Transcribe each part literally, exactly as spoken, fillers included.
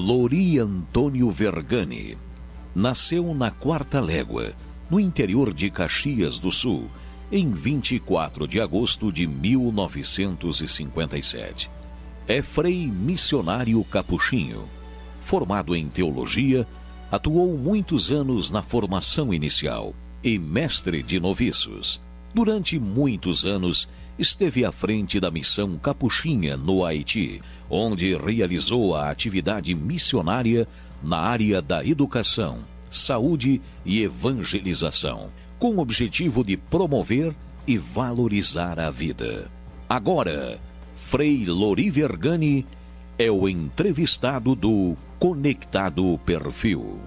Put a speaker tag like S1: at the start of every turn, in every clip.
S1: Lori Antônio Vergani nasceu na Quarta Légua, no interior de Caxias do Sul, em vinte e quatro de agosto de mil novecentos e cinquenta e sete. É frei missionário capuchinho. Formado em teologia, atuou muitos anos na formação inicial e mestre de noviços. Durante muitos anos, esteve à frente da missão capuchinha no Haiti, onde realizou a atividade missionária na área da educação, saúde e evangelização, com o objetivo de promover e valorizar a vida. Agora, Frei Lori Vergani é o entrevistado do Conectado Perfil.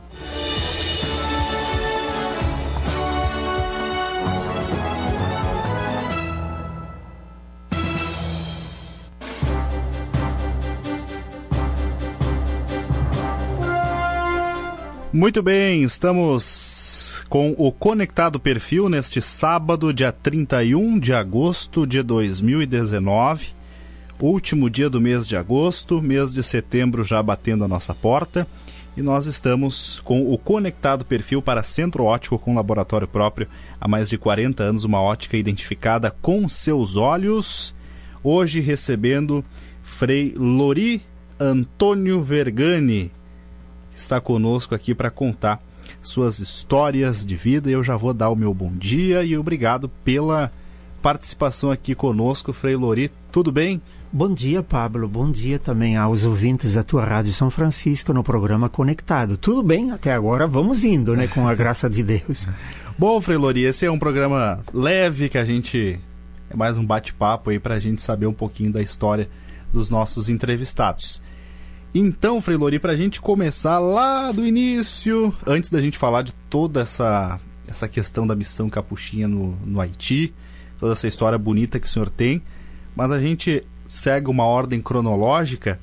S2: Muito bem, estamos com o Conectado Perfil neste sábado, dia trinta e um de agosto de dois mil e dezenove, último dia do mês de agosto, mês de setembro já batendo a nossa porta, e nós estamos com o Conectado Perfil para Centro Óptico com laboratório próprio há mais de quarenta anos, uma ótica identificada com seus olhos. Hoje recebendo Frei Lori Antônio Vergani, está conosco aqui para contar suas histórias de vida. Eu já vou dar o meu bom dia e obrigado pela participação aqui conosco, Frei Lori. Tudo bem?
S3: Bom dia, Pablo. Bom dia também aos ouvintes da tua Rádio São Francisco no programa Conectado. Tudo bem? Até agora vamos indo, né? Com a graça de Deus.
S2: Bom, Frei Lori, esse é um programa leve que a gente... é mais um bate-papo aí para a gente saber um pouquinho da história dos nossos entrevistados. Então, Frei Lori, para a gente começar lá do início, antes da gente falar de toda essa, essa questão da missão capuchinha no, no Haiti, toda essa história bonita que o senhor tem, mas a gente segue uma ordem cronológica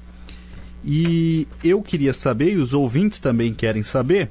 S2: e eu queria saber, e os ouvintes também querem saber,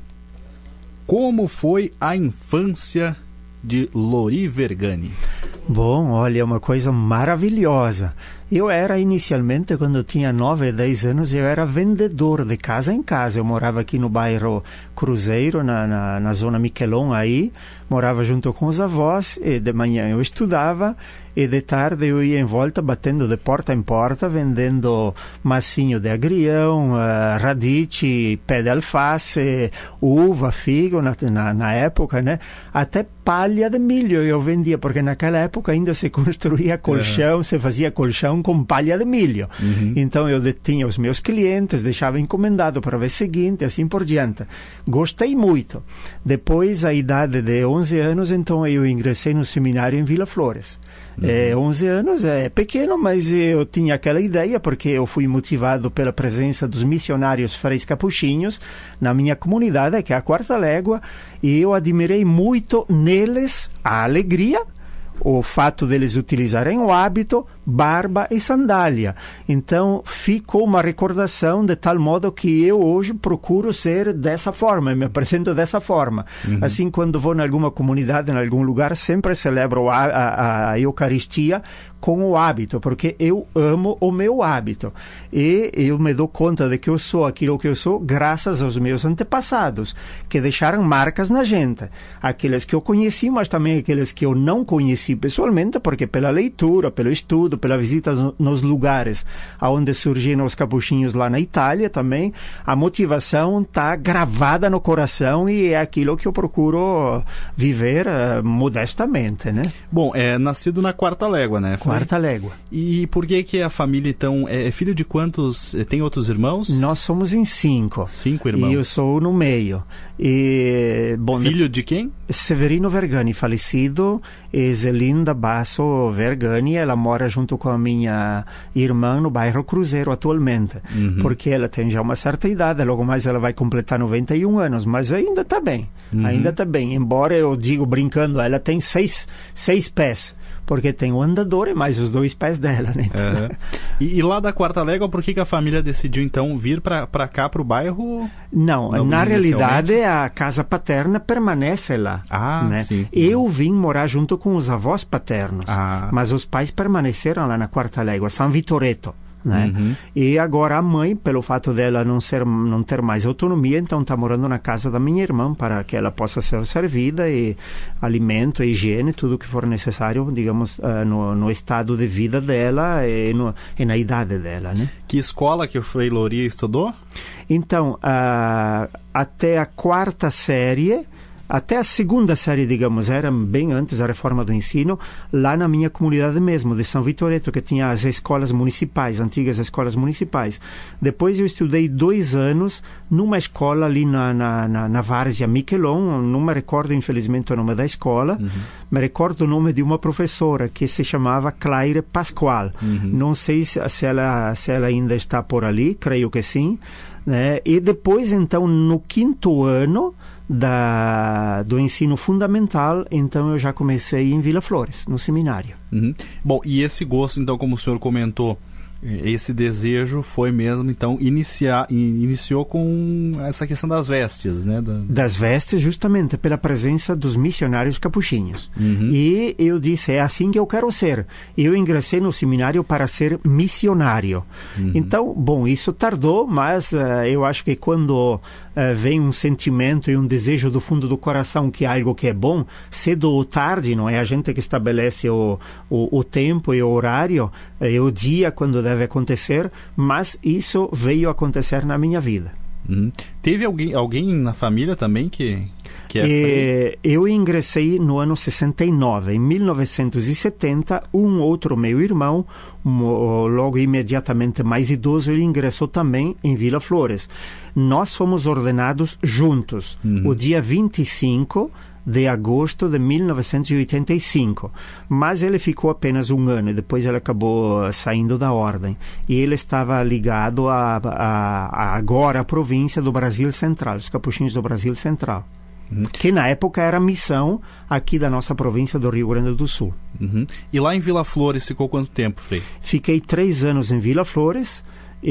S2: como foi a infância de Lori Vergani.
S3: Bom, olha, é uma coisa maravilhosa. Eu era inicialmente, quando eu tinha nove, dez anos, eu era vendedor de casa em casa. Eu morava aqui no bairro Cruzeiro, na, na, na zona Miquelon aí. Morava junto com os avós e de manhã eu estudava e de tarde eu ia em volta batendo de porta em porta, vendendo massinho de agrião, uh, radice, pé de alface, uva, figo, na, na, na época, né? Até palha de milho eu vendia, porque naquela época ainda se construía colchão, uhum. se fazia colchão com palha de milho. Uhum. Então eu tinha os meus clientes, deixava encomendado para a vez seguinte, assim por diante. Gostei muito. Depois, a idade de onze anos, então eu ingressei no seminário em Vila Flores. Uhum. É, onze anos é pequeno, mas eu tinha aquela ideia, porque eu fui motivado pela presença dos missionários freis capuchinhos na minha comunidade, que é a Quarta Légua, e eu admirei muito neles a alegria, o fato deles utilizarem o hábito, barba e sandália. Então ficou uma recordação de tal modo que eu hoje procuro ser dessa forma, me apresento dessa forma. Uhum. Assim, quando vou em alguma comunidade, em algum lugar, sempre celebro a, a, a Eucaristia com o hábito, porque eu amo o meu hábito. E eu me dou conta de que eu sou aquilo que eu sou graças aos meus antepassados, que deixaram marcas na gente. Aqueles que eu conheci, mas também aqueles que eu não conheci pessoalmente, porque pela leitura, pelo estudo, pela visita nos lugares onde surgiram os capuchinhos lá na Itália também, a motivação está gravada no coração e é aquilo que eu procuro viver uh, modestamente, né?
S2: Bom, é nascido na Quarta Légua, né?
S3: Quarta Légua.
S2: E por que que a família, então, é filho de quantos? Tem outros irmãos?
S3: Nós somos em cinco.
S2: Cinco irmãos.
S3: E eu sou no meio. E, bom,
S2: filho de quem?
S3: Severino Vergani, falecido, e Zelinda Basso Vergani, ela mora junto com a minha irmã no bairro Cruzeiro atualmente, uhum. porque ela tem já uma certa idade, logo mais ela vai completar noventa e um anos, mas ainda está bem, uhum. ainda está bem, embora eu digo brincando, ela tem seis, seis pés, porque tem o andador e mais os dois pés dela, né?
S2: Uhum. E, e lá da Quarta Légua, por que, que a família decidiu então vir para cá, para o bairro?
S3: Não, Não na realidade a casa paterna permanece lá.
S2: Ah,
S3: né?
S2: sim.
S3: Eu vim morar junto com os avós paternos,
S2: ah.
S3: mas os pais permaneceram lá na Quarta Légua, São Vitoreto. né?
S2: Uhum.
S3: E agora a mãe, pelo fato dela não, ser, não ter mais autonomia, então está morando na casa da minha irmã para que ela possa ser servida e alimento, higiene, tudo que for necessário, digamos, uh, no, no estado de vida dela e, no, e na idade dela, né?
S2: Que escola que o Frei Loria estudou?
S3: Então, uh, até a quarta série, até a segunda série, digamos, era bem antes da reforma do ensino, lá na minha comunidade mesmo, de São Vitoreto, que tinha as escolas municipais, antigas escolas municipais. Depois eu estudei dois anos numa escola ali na, na, na, na Várzea Miquelon, não me recordo infelizmente o nome da escola, uhum. me recordo o nome de uma professora que se chamava Claire Pascoal. Uhum. Não sei se, se, ela, se ela ainda está por ali, creio que sim. Né? E depois, então, no quinto ano da, do ensino fundamental, então eu já comecei em Vila Flores, no seminário.
S2: Uhum. Bom, e esse gosto, então, como o senhor comentou, esse desejo foi mesmo, então, iniciar, iniciou com essa questão das vestes, né? Da...
S3: Das vestes, justamente, pela presença dos missionários capuchinhos. Uhum. E eu disse, é assim que eu quero ser. Eu ingressei no seminário para ser missionário. Uhum. Então, bom, isso tardou, mas uh, eu acho que quando uh, vem um sentimento e um desejo do fundo do coração que é algo que é bom, cedo ou tarde, não é a gente que estabelece o, o, o tempo e o horário, e o dia quando deve acontecer, mas isso veio acontecer na minha vida.
S2: Uhum. Teve alguém, alguém na família também que, que é
S3: e, eu ingressei no ano sessenta e nove. Em mil novecentos e setenta, um outro meu irmão, um, logo imediatamente mais idoso, ele ingressou também em Vila Flores. Nós fomos ordenados juntos. Uhum. O dia vinte e cinco de agosto de mil novecentos e oitenta e cinco, mas ele ficou apenas um ano e depois ele acabou saindo da ordem, e ele estava ligado a, a, a agora a província do Brasil Central, os capuchinhos do Brasil Central, uhum. que na época era missão aqui da nossa província do Rio Grande do Sul.
S2: Uhum. E lá em Vila Flores ficou quanto tempo, Frei?
S3: Fiquei três anos em Vila Flores,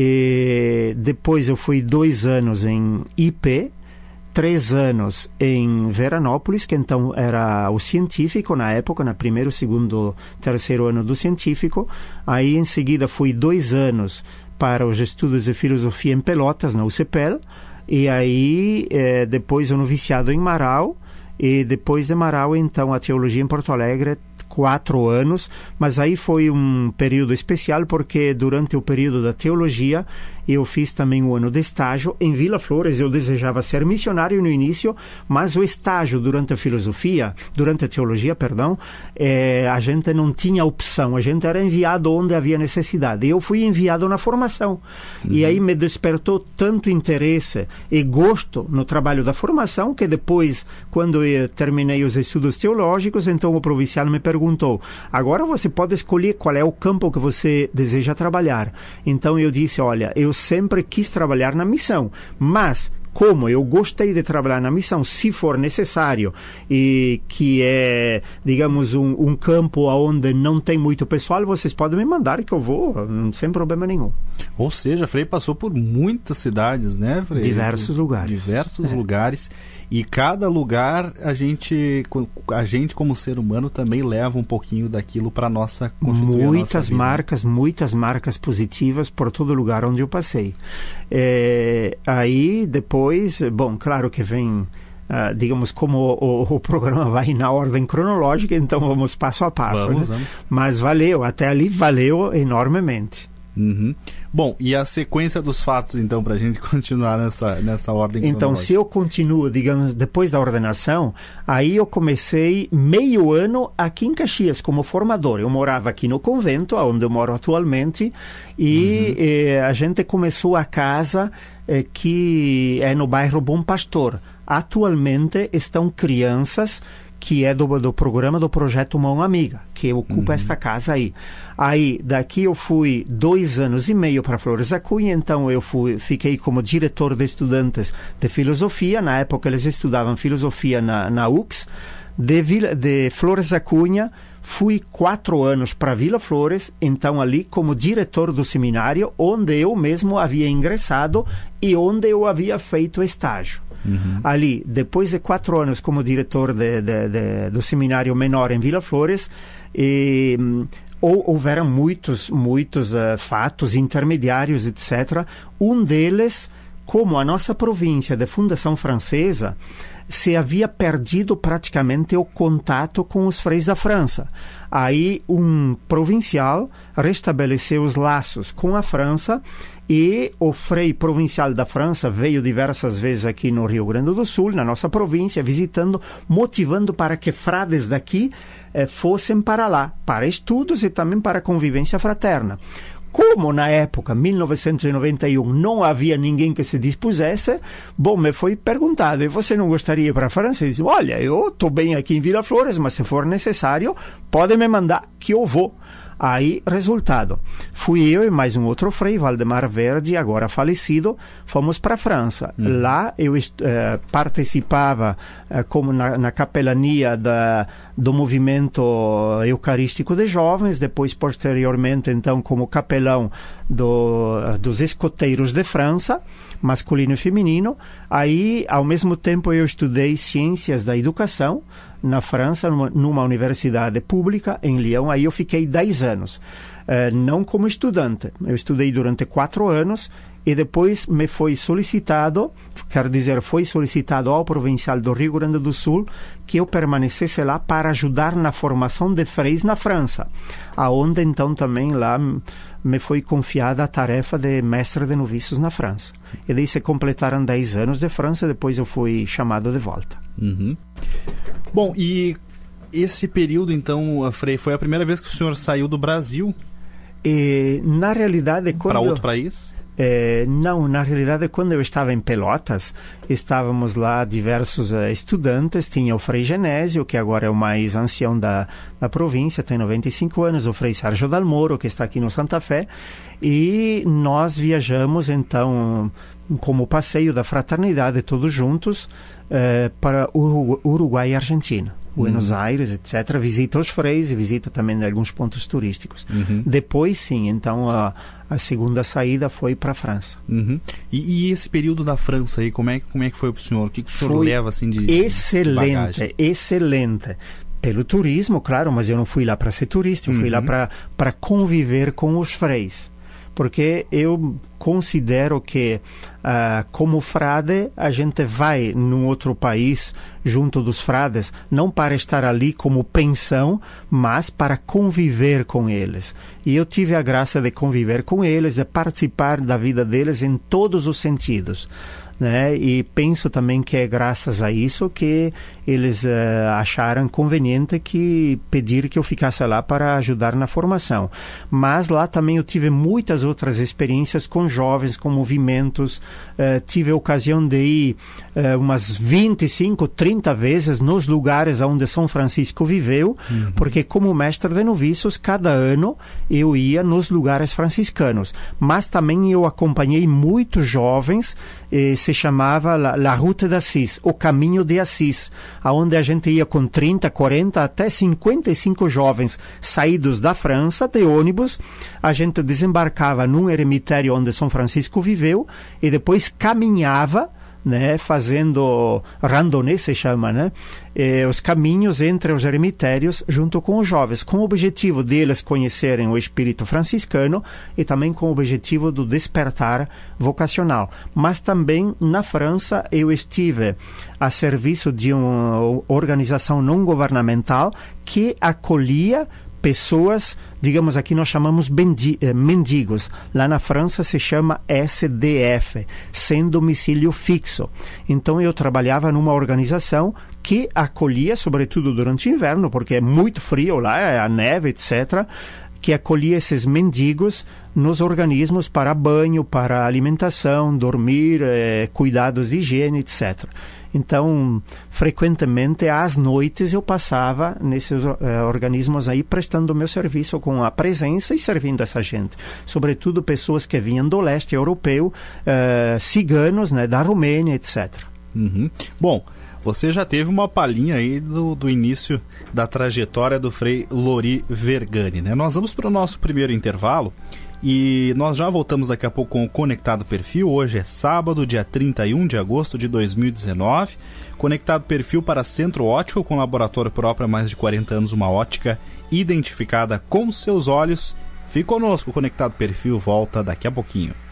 S3: e depois eu fui dois anos em I P, três anos em Veranópolis, que então era o científico na época, na primeiro, segundo, terceiro ano do científico. Aí em seguida fui dois anos para os estudos de filosofia em Pelotas, na U C P E L, e aí eh, depois o noviciado em Marau, e depois de Marau então a teologia em Porto Alegre, quatro anos, mas aí foi um período especial porque durante o período da teologia eu fiz também um ano de estágio em Vila Flores. Eu desejava ser missionário no início, mas o estágio durante a filosofia, durante a teologia, perdão, eh, a gente não tinha opção, a gente era enviado onde havia necessidade. Eu fui enviado na formação, uhum. e aí me despertou tanto interesse e gosto no trabalho da formação que depois, quando eu terminei os estudos teológicos, então o provincial me perguntou, agora você pode escolher qual é o campo que você deseja trabalhar. Então eu disse, olha, eu sempre quis trabalhar na missão, mas como eu gostei de trabalhar na missão, se for necessário, e que é, digamos, um, um campo onde não tem muito pessoal, vocês podem me mandar que eu vou, sem problema nenhum.
S2: Ou seja, Frei passou por muitas cidades, né, Frei?
S3: Diversos lugares.
S2: Diversos
S3: é.
S2: lugares. E cada lugar, a gente, a gente como ser humano também leva um pouquinho daquilo para nossa constituir
S3: muitas
S2: a nossa vida.
S3: marcas, muitas marcas positivas por todo lugar onde eu passei. É, aí depois, bom, claro que vem, uh, digamos, como o, o programa vai na ordem cronológica, então vamos passo a passo.
S2: Vamos,
S3: né?
S2: vamos.
S3: Mas valeu, até ali valeu enormemente.
S2: Uhum. Bom, e a sequência dos fatos, então, para a gente continuar nessa, nessa ordem
S3: Então, se eu continuo, digamos, depois da ordenação, aí eu comecei meio ano aqui em Caxias como formador. Eu morava aqui no convento, onde eu moro atualmente, e uhum. eh, a gente começou a casa eh, que é no bairro Bom Pastor. Atualmente estão crianças que é do, do programa do Projeto Mão Amiga, que ocupa uhum. esta casa aí. Aí, daqui eu fui dois anos e meio para Flores da Cunha, então eu fui, fiquei como diretor de estudantes de filosofia. Na época eles estudavam filosofia na, na U C S. De, Vila, de Flores da Cunha, fui quatro anos para Vila Flores, então ali como diretor do seminário, onde eu mesmo havia ingressado e onde eu havia feito estágio. Uhum. Ali, depois de quatro anos como diretor de, de, de, do seminário menor em Vila Flores, e, ou houveram muitos, muitos uh, fatos intermediários, etcétera. Um deles, como a nossa província de fundação francesa, se havia perdido praticamente o contato com os freis da França. Aí um provincial restabeleceu os laços com a França e o frei provincial da França veio diversas vezes aqui no Rio Grande do Sul, na nossa província, visitando, motivando para que frades daqui eh, fossem para lá, para estudos e também para convivência fraterna. Como na época, mil novecentos e noventa e um, não havia ninguém que se dispusesse, bom, me foi perguntado, e você não gostaria de ir para a França? Eu disse, olha, eu estou bem aqui em Vila Flores, mas se for necessário, pode me mandar que eu vou. Aí, resultado, fui eu e mais um outro frei, Valdemar Verde, agora falecido, fomos para a França. Hum. Lá eu eh, participava eh, como na, na capelania da, do movimento eucarístico de jovens, depois posteriormente então como capelão do, dos escoteiros de França, masculino e feminino. Aí, ao mesmo tempo, eu estudei ciências da educação na França, numa, numa universidade pública em Lyon. Aí eu fiquei dez anos, uh, não como estudante. Eu estudei durante quatro anos e depois me foi solicitado, quer dizer, foi solicitado ao provincial do Rio Grande do Sul que eu permanecesse lá para ajudar na formação de freis na França, aonde então também lá me foi confiada a tarefa de mestre de noviços na França. E daí se completaram dez anos de França, depois eu fui chamado de volta.
S2: Uhum. Bom, e esse período, então, Frei, foi a primeira vez que o senhor saiu do Brasil?
S3: E, na realidade...
S2: Para outro país?
S3: É, não, na realidade, quando eu estava em Pelotas, estávamos lá diversos uh, estudantes. Tinha o Frei Genésio, que agora é o mais ancião da, da província, tem noventa e cinco anos, o Frei Sérgio Dalmoro, que está aqui no Santa Fé, e nós viajamos, então, como passeio da fraternidade, todos juntos, uh, para o Uruguai e Argentina. Buenos uhum. Aires, etcétera. Visita os freis e visita também alguns pontos turísticos. Uhum. Depois, sim, então, a, a segunda saída foi para a França.
S2: Uhum. E, e esse período da França aí, como é, como é que foi para o senhor? O que, que o senhor
S3: foi
S2: leva assim de
S3: excelente,
S2: de bagagem?
S3: Excelente. Pelo turismo, claro, mas eu não fui lá para ser turista, eu fui uhum. lá para para conviver com os freis. Porque eu considero que, uh, como frade, a gente vai num outro país, junto dos frades, não para estar ali como pensão, mas para conviver com eles. E eu tive a graça de conviver com eles, de participar da vida deles em todos os sentidos. Né? E penso também que é graças a isso que eles uh, acharam conveniente que pedir que eu ficasse lá para ajudar na formação. Mas lá também eu tive muitas outras experiências com jovens, com movimentos. Uh, tive a ocasião de ir uh, umas vinte e cinco, trinta vezes nos lugares onde São Francisco viveu, uhum. porque como mestre de noviços, cada ano eu ia nos lugares franciscanos. Mas também eu acompanhei muitos jovens, eh, se chamava La, La Route d'Assis, o Caminho de Assis, aonde a gente ia com trinta, quarenta, até cinquenta e cinco jovens saídos da França, de ônibus. A gente desembarcava num eremitério onde São Francisco viveu e depois caminhava, né, fazendo randonnée, se chama, né, eh, os caminhos entre os eremitérios junto com os jovens, com o objetivo deles conhecerem o espírito franciscano e também com o objetivo do despertar vocacional. Mas também na França eu estive a serviço de uma organização não governamental que acolhia pessoas, digamos, aqui nós chamamos bendi, eh, mendigos. Lá na França se chama S D F, sem domicílio fixo. Então eu trabalhava numa organização que acolhia, sobretudo durante o inverno, porque é muito frio lá, é a neve, etcétera, que acolhia esses mendigos nos organismos para banho, para alimentação, dormir, eh, cuidados de higiene, etcétera. Então, frequentemente, às noites, eu passava nesses uh, organismos aí, prestando meu serviço com a presença e servindo essa gente. Sobretudo pessoas que vinham do leste europeu, uh, ciganos, né, da Romênia, etcétera.
S2: Uhum. Bom, você já teve uma palhinha aí do, do início da trajetória do Frei Lori Vergani, né? Nós vamos para o nosso primeiro intervalo E nós já voltamos daqui a pouco com o Conectado Perfil. Hoje é sábado, dia trinta e um de agosto de dois mil e dezenove. Conectado Perfil para Centro Óptico, com laboratório próprio há mais de quarenta anos, uma ótica identificada com seus olhos. Fique conosco, o Conectado Perfil volta daqui a pouquinho.